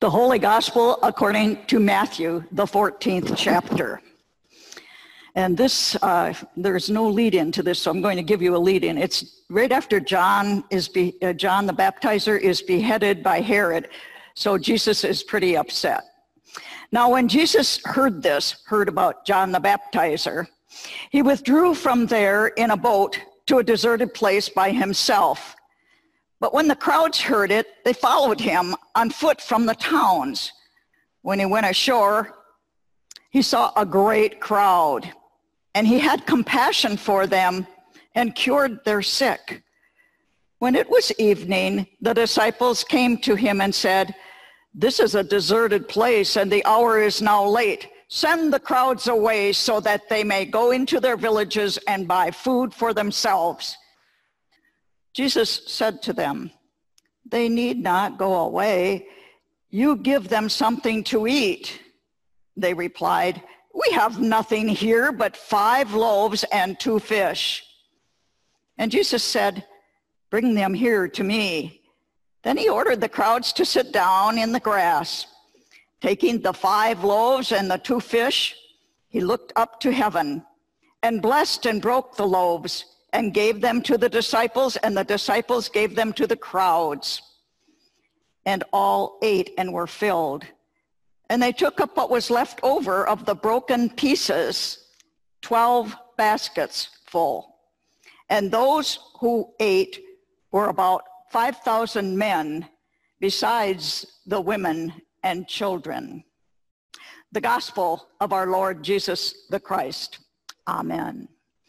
The Holy Gospel according to Matthew, the 14th chapter. And this, there's no lead in to this, so I'm going to give you a lead in. It's right after John the Baptizer is beheaded by Herod, so Jesus is pretty upset. Now, when Jesus heard about John the Baptizer, he withdrew from there in a boat to a deserted place by himself. But when the crowds heard it, they followed him on foot from the towns. When he went ashore, he saw a great crowd, and he had compassion for them and cured their sick. When it was evening, the disciples came to him and said, "This is a deserted place, and the hour is now late. Send the crowds away so that they may go into their villages and buy food for themselves." Jesus said to them, "They need not go away. You give them something to eat." They replied, "We have nothing here but 5 loaves and 2 fish." And Jesus said, "Bring them here to me." Then he ordered the crowds to sit down in the grass. Taking the 5 loaves and the 2 fish, he looked up to heaven and blessed and broke the loaves and gave them to the disciples, and the disciples gave them to the crowds. And all ate and were filled. And they took up what was left over of the broken pieces, 12 baskets full. And those who ate were about 5,000 men, besides the women and children. The gospel of our Lord Jesus the Christ. Amen.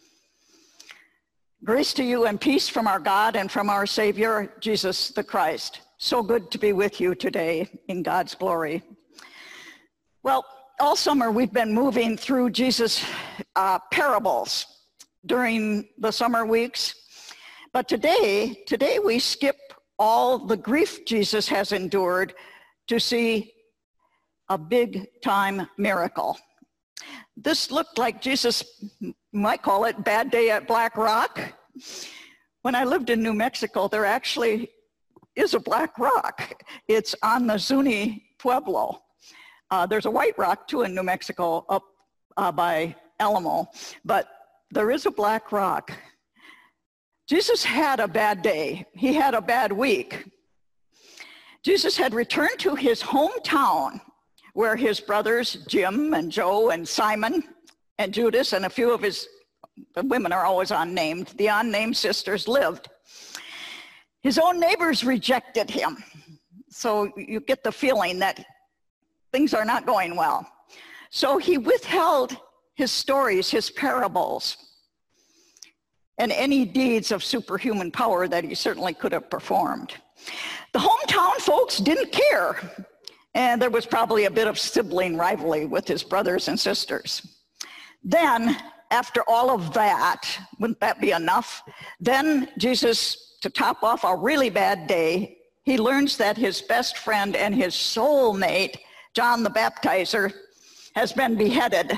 Grace to you and peace from our God and from our Savior, Jesus the Christ. So good to be with you today in God's glory. Well, all summer we've been moving through Jesus' parables during the summer weeks. But today we skip all the grief Jesus has endured to see a big-time miracle. This looked like Jesus, might call it bad day at Black Rock. When I lived in New Mexico, there actually is a black rock. It's on the Zuni Pueblo. There's a white rock too in New Mexico up by Alamo, but there is a black rock. Jesus had a bad day. He had a bad week. Jesus had returned to his hometown where his brothers, Jim and Joe and Simon and Judas and a few of his, the women are always unnamed, the unnamed sisters lived. His own neighbors rejected him. So you get the feeling that things are not going well. So he withheld his stories, his parables, and any deeds of superhuman power that he certainly could have performed. The hometown folks didn't care. And there was probably a bit of sibling rivalry with his brothers and sisters. Then, after all of that, wouldn't that be enough? Then Jesus, to top off a really bad day, he learns that his best friend and his soulmate, John the Baptizer, has been beheaded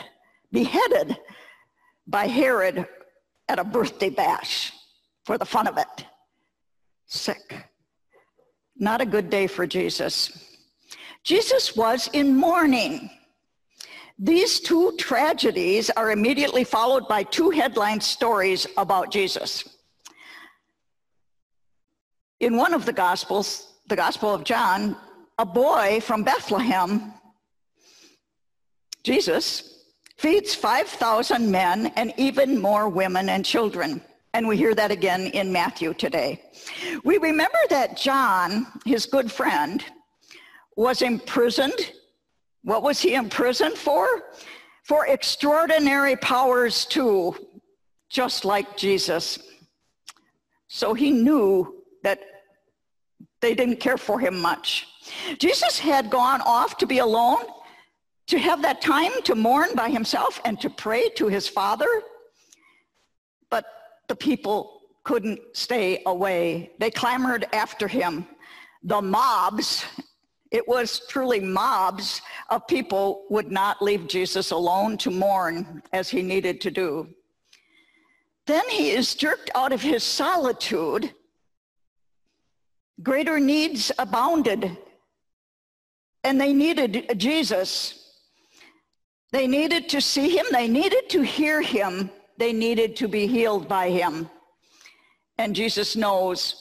by Herod at a birthday bash for the fun of it. Sick. Not a good day for Jesus. Jesus was in mourning. These 2 tragedies are immediately followed by 2 headline stories about Jesus. In one of the Gospels, the Gospel of John, a boy from Bethlehem, Jesus, feeds 5,000 men and even more women and children. And we hear that again in Matthew today. We remember that John, his good friend, was imprisoned. What was he imprisoned for? For extraordinary powers too, just like Jesus. So he knew that they didn't care for him much. Jesus had gone off to be alone, to have that time to mourn by himself and to pray to his Father. But the people couldn't stay away. They clamored after him. The mobs, it was truly mobs of people, would not leave Jesus alone to mourn as he needed to do. Then he is jerked out of his solitude. Greater needs abounded and they needed Jesus. They needed to see him. They needed to hear him. They needed to be healed by him. And Jesus knows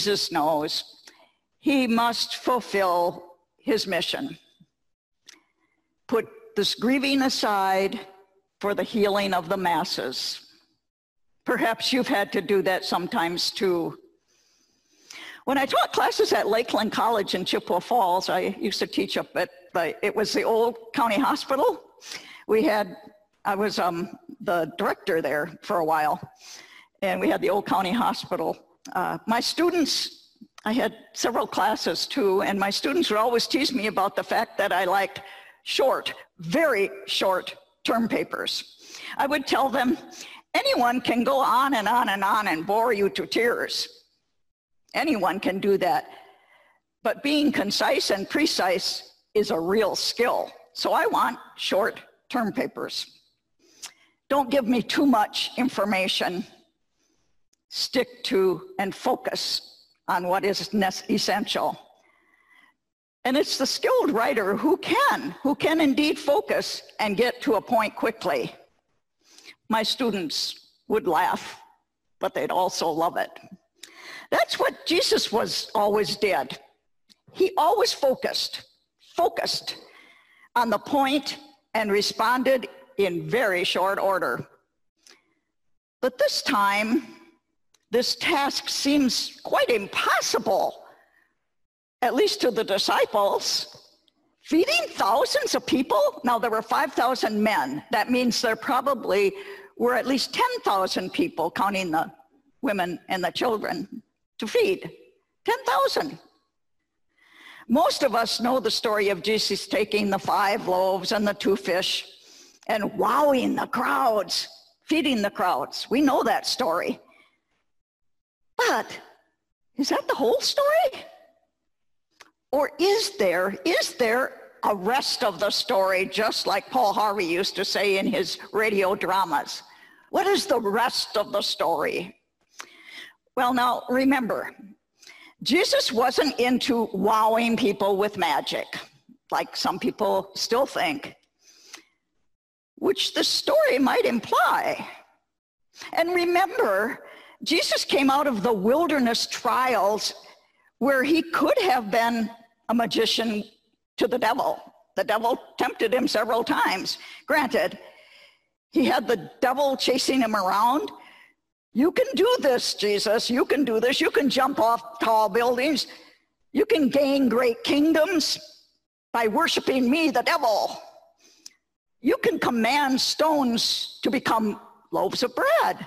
he must fulfill his mission. Put this grieving aside for the healing of the masses. Perhaps you've had to do that sometimes too. When I taught classes at Lakeland College in Chippewa Falls, I used to teach up at, it was the old county hospital. I was the director there for a while, and we had the old county hospital. My students, I had several classes too, and my students would always tease me about the fact that I liked short, very short term papers. I would tell them, anyone can go on and on and on and bore you to tears. Anyone can do that. But being concise and precise is a real skill. So I want short term papers. Don't give me too much information. Stick to and focus on what is essential. And it's the skilled writer who can indeed focus and get to a point quickly. My students would laugh, but they'd also love it. That's what Jesus always did. He always focused on the point and responded in very short order. But this time, this task seems quite impossible, at least to the disciples. Feeding thousands of people? Now, there were 5,000 men. That means there probably were at least 10,000 people, counting the women and the children, to feed. 10,000. Most of us know the story of Jesus taking the 5 loaves and the 2 fish and wowing the crowds, feeding the crowds. We know that story. But is that the whole story? Or is there a rest of the story, just like Paul Harvey used to say in his radio dramas? What is the rest of the story? Well, now remember, Jesus wasn't into wowing people with magic, like some people still think, which the story might imply. And remember, Jesus came out of the wilderness trials where he could have been a magician to the devil. The devil tempted him several times. Granted, he had the devil chasing him around. You can do this, Jesus. You can do this. You can jump off tall buildings. You can gain great kingdoms by worshiping me, the devil. You can command stones to become loaves of bread.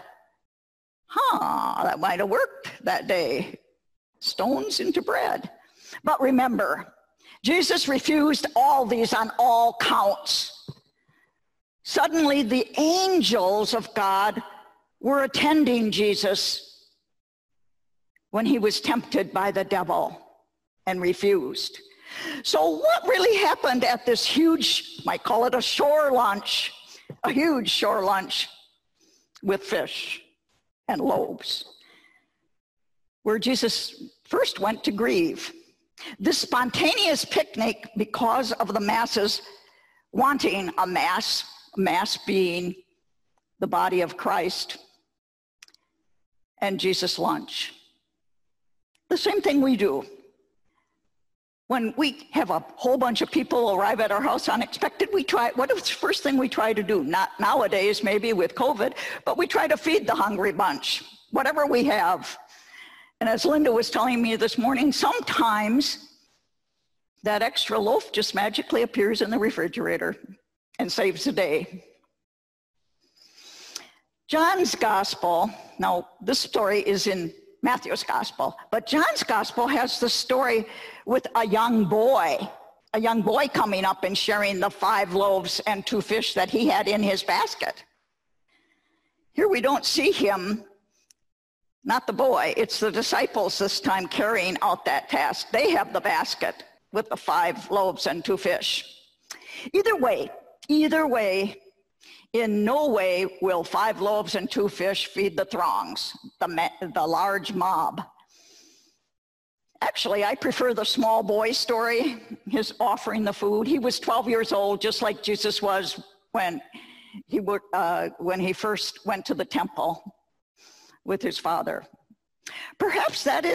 That might have worked that day. Stones into bread. But remember, Jesus refused all these on all counts. Suddenly, the angels of God were attending Jesus when he was tempted by the devil and refused. So what really happened at this huge, might call it a shore lunch, a huge shore lunch with fish and loaves, where Jesus first went to grieve? This spontaneous picnic, because of the masses wanting a mass being the body of Christ, and Jesus' lunch. The same thing we do. When we have a whole bunch of people arrive at our house unexpected, what is the first thing we try to do? Not nowadays, maybe with COVID, but we try to feed the hungry bunch, whatever we have. And as Linda was telling me this morning, sometimes that extra loaf just magically appears in the refrigerator and saves the day. John's gospel, now this story is in Matthew's gospel, but John's gospel has the story with a young boy coming up and sharing the 5 loaves and 2 fish that he had in his basket. Here we don't see him, not the boy, it's the disciples this time carrying out that task. They have the basket with the 5 loaves and 2 fish. Either way, in no way will 5 loaves and 2 fish feed the throngs, the large mob. Actually, I prefer the small boy story, his offering the food. He was 12 years old, just like Jesus was when he first went to the temple with his father. Perhaps that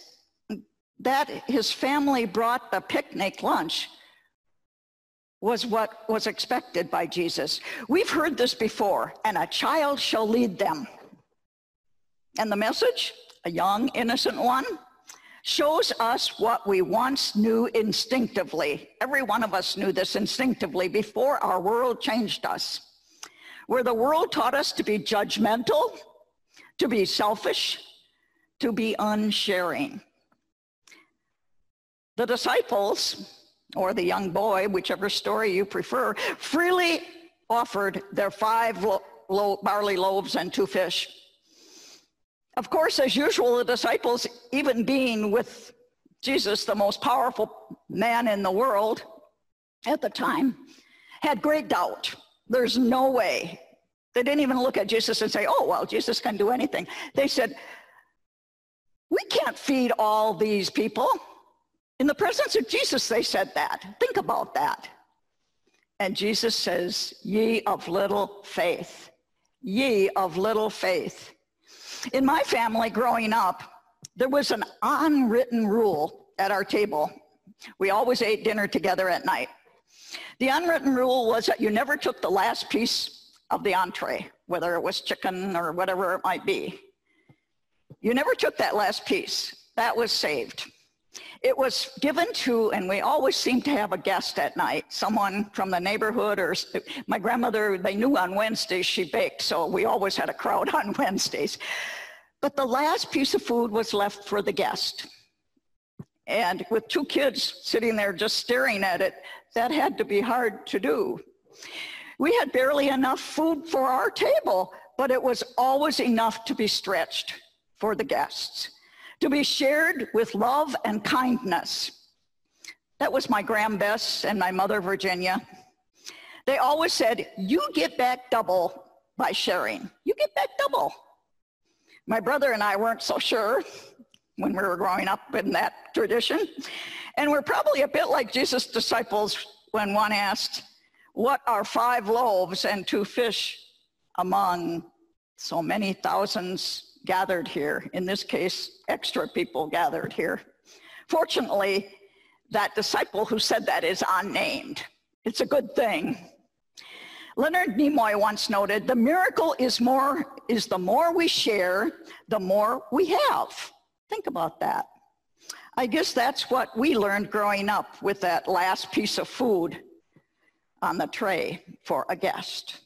his family brought the picnic lunch was what was expected by Jesus. We've heard this before, and a child shall lead them. And the message, a young, innocent one, shows us what we once knew instinctively. Every one of us knew this instinctively before our world changed us. Where the world taught us to be judgmental, to be selfish, to be unsharing. The disciples, or the young boy, whichever story you prefer, freely offered their 5 barley loaves and 2 fish. Of course, as usual, the disciples, even being with Jesus, the most powerful man in the world at the time, had great doubt. There's no way. They didn't even look at Jesus and say, oh, well, Jesus can do anything. They said, we can't feed all these people. In the presence of Jesus, they said that. Think about that. And Jesus says, ye of little faith, ye of little faith. In my family growing up, there was an unwritten rule at our table. We always ate dinner together at night. The unwritten rule was that you never took the last piece of the entree, whether it was chicken or whatever it might be. You never took that last piece. That was saved. It was given to, and we always seemed to have a guest at night, someone from the neighborhood, or my grandmother, they knew on Wednesdays she baked, so we always had a crowd on Wednesdays. But the last piece of food was left for the guest. And with 2 kids sitting there just staring at it, that had to be hard to do. We had barely enough food for our table, but it was always enough to be stretched for the guests, to be shared with love and kindness. That was my Graham Bess and my mother, Virginia. They always said, you get back double by sharing. You get back double. My brother and I weren't so sure when we were growing up in that tradition. And we're probably a bit like Jesus' disciples when one asked, what are 5 loaves and 2 fish among so many thousands gathered here? In this case, extra people gathered here. Fortunately, that disciple who said that is unnamed. It's a good thing. Leonard Nimoy once noted, the miracle is the more we share, the more we have. Think about that. I guess that's what we learned growing up with that last piece of food on the tray for a guest.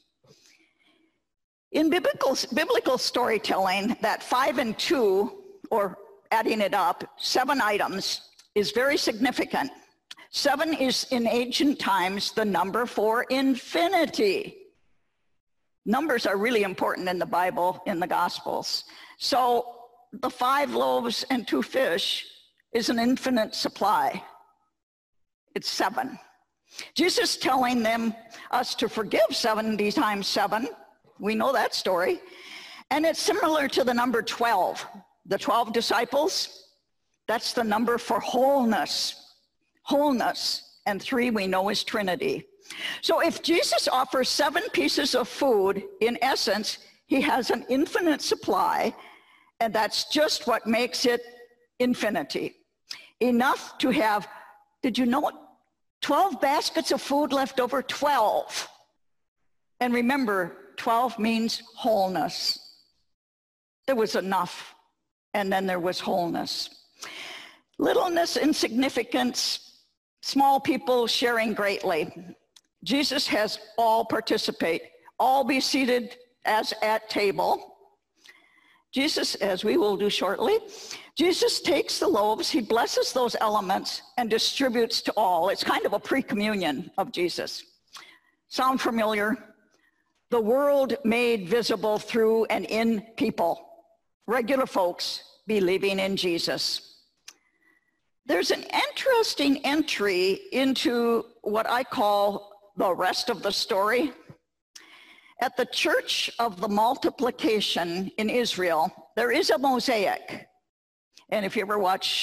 In biblical storytelling, that 5 and 2, or adding it up, 7 items, is very significant. 7 is in ancient times the number for infinity. Numbers are really important in the Bible, in the Gospels. So the 5 loaves and 2 fish is an infinite supply. It's 7. Jesus telling us to forgive 70 times 7. We know that story. And it's similar to the number 12. The 12 disciples, that's the number for wholeness. Wholeness. And 3 we know is Trinity. So if Jesus offers 7 pieces of food, in essence, he has an infinite supply, and that's just what makes it infinity. Enough to have, did you know it? 12 baskets of food left over, 12. And remember, 12 means wholeness. There was enough, and then there was wholeness. Littleness, insignificance, small people sharing greatly. Jesus has all participate, all be seated as at table. Jesus, as we will do shortly, Jesus takes the loaves, he blesses those elements and distributes to all. It's kind of a pre-communion of Jesus. Sound familiar? The world made visible through and in people. Regular folks believing in Jesus. There's an interesting entry into what I call the rest of the story. At the Church of the Multiplication in Israel, there is a mosaic. And if you ever watch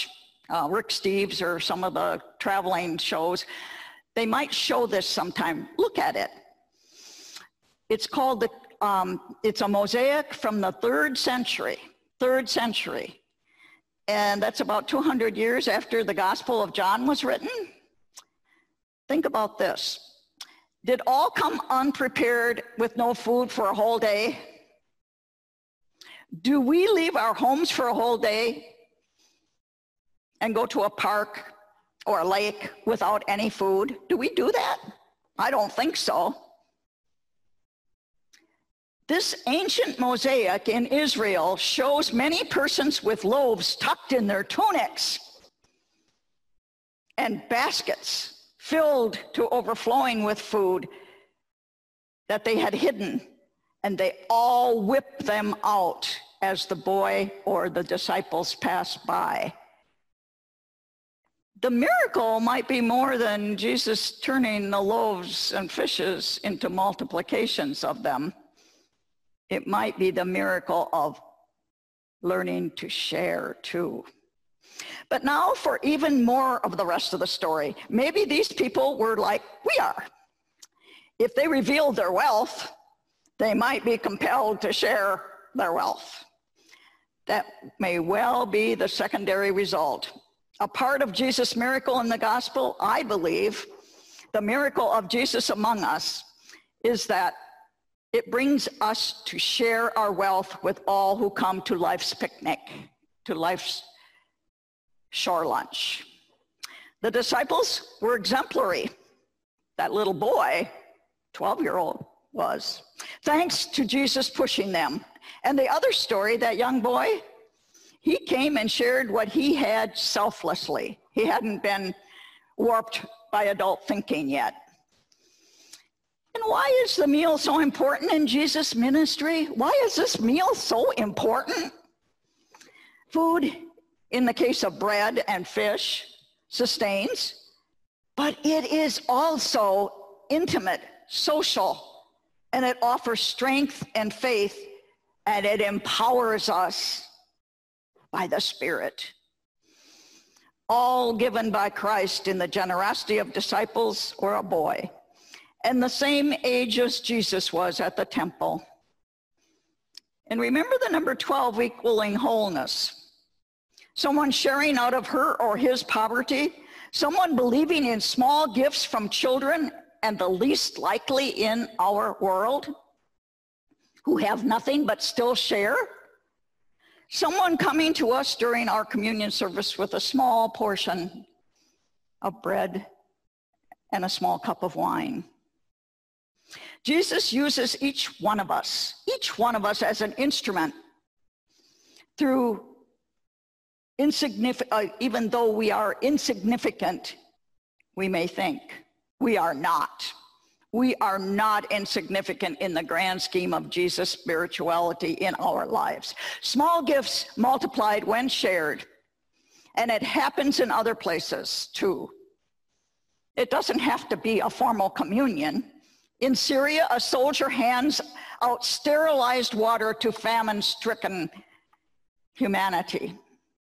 Rick Steves or some of the traveling shows, they might show this sometime. Look at it. It's called it's a mosaic from the 3rd century. And that's about 200 years after the Gospel of John was written. Think about this. Did all come unprepared with no food for a whole day? Do we leave our homes for a whole day and go to a park or a lake without any food? Do we do that? I don't think so. This ancient mosaic in Israel shows many persons with loaves tucked in their tunics and baskets filled to overflowing with food that they had hidden, and they all whipped them out as the boy or the disciples passed by. The miracle might be more than Jesus turning the loaves and fishes into multiplications of them. It might be the miracle of learning to share too. But now for even more of the rest of the story. Maybe these people were like we are. If they revealed their wealth, they might be compelled to share their wealth. That may well be the secondary result. A part of Jesus' miracle in the gospel, I believe, the miracle of Jesus among us, is that it brings us to share our wealth with all who come to life's picnic, to life's shore lunch. The disciples were exemplary. That little boy, 12-year-old, was. Thanks to Jesus pushing them. And the other story, that young boy, he came and shared what he had selflessly. He hadn't been warped by adult thinking yet. And why is the meal so important in Jesus' ministry? Why is this meal so important? Food, in the case of bread and fish, sustains, but it is also intimate, social, and it offers strength and faith, and it empowers us by the Spirit. All given by Christ in the generosity of disciples or a boy, and the same age as Jesus was at the temple. And remember the number 12, equaling wholeness. Someone sharing out of her or his poverty, someone believing in small gifts from children and the least likely in our world, who have nothing but still share. Someone coming to us during our communion service with a small portion of bread and a small cup of wine. Jesus uses each one of us as an instrument through even though we are insignificant, we may think. We are not. We are not insignificant in the grand scheme of Jesus' spirituality in our lives. Small gifts multiplied when shared, and it happens in other places too. It doesn't have to be a formal communion. In Syria, a soldier hands out sterilized water to famine-stricken humanity.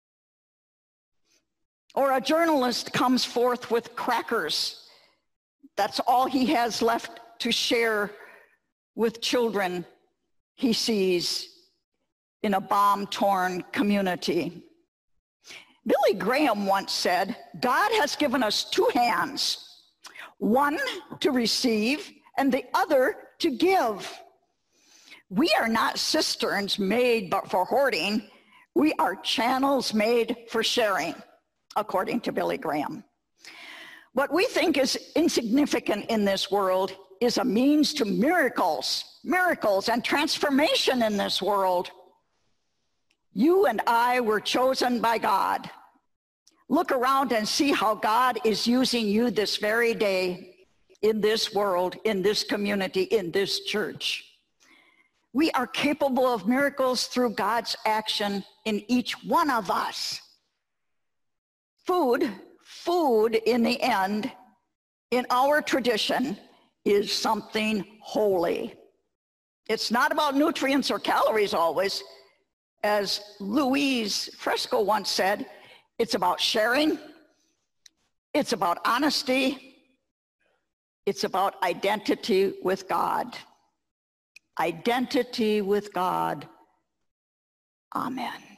Or a journalist comes forth with crackers. That's all he has left to share with children he sees in a bomb-torn community. Billy Graham once said, God has given us two hands, one to receive and the other to give. We are not cisterns made but for hoarding. We are channels made for sharing, according to Billy Graham. What we think is insignificant in this world is a means to miracles and transformation in this world. You and I were chosen by God. Look around and see how God is using you this very day in this world, in this community, in this church. We are capable of miracles through God's action in each one of us. Food in the end, in our tradition, is something holy. It's not about nutrients or calories always. As Louise Fresco once said, It's about sharing. It's about honesty. It's about identity with God. Identity with God. Amen.